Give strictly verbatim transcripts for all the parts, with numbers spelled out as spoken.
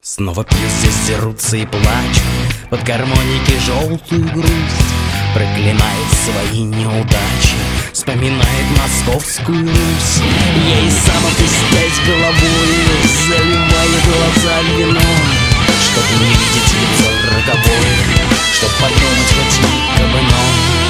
Снова пьют, здесь дерутся и плачут под гармоники желтую грусть. Проклинает свои неудачи, вспоминает московскую Русь. Ей самоту спять головою заливает глаза вином, чтоб не видеть лицо роковое, чтоб подумать хоть миг об ином.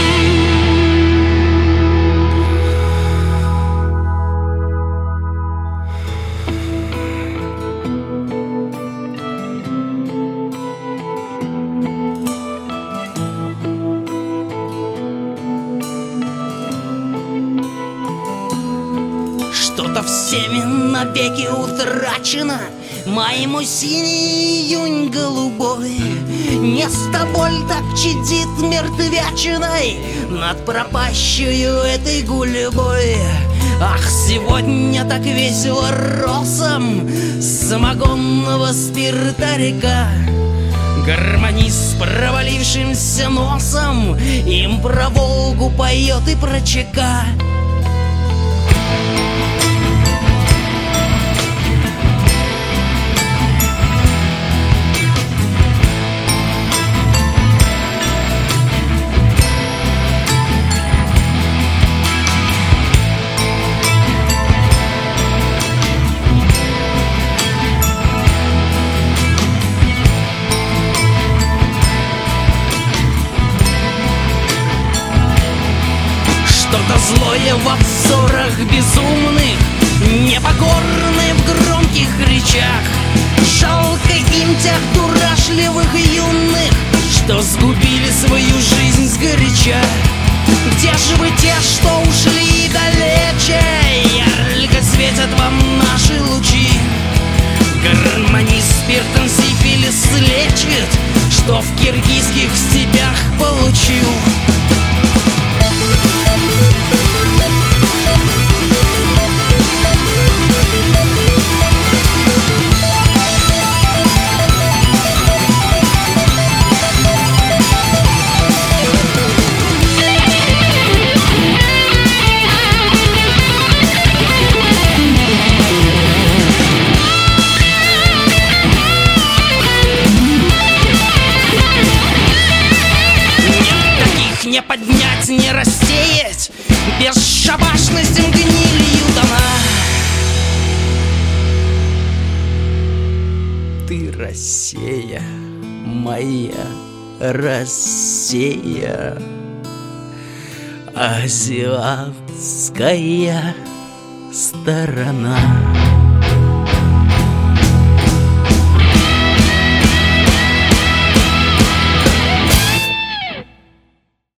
Что-то всеми навеки утрачено, моему синий июнь голубой. Не с тобой так чадит мертвячиной над пропащую этой гулебой. Ах, сегодня так весело росом самогонного спирта река. Гармонист с провалившимся носом им про Волгу поет и про ЧК. Что-то злое в обзорах безумных, непокорные в громких речах. Жалко им тех дурашливых юных, что сгубили свою жизнь сгоряча. Где же вы те, что ушли далече? Ярко светят вам наши лучи. Гармонист спиртом сифилис лечит, что в киргизских степях получил. Не поднять, не рассеять, бесшабашностям гнилью дана. Ты Россия, моя Россия, азиатская сторона.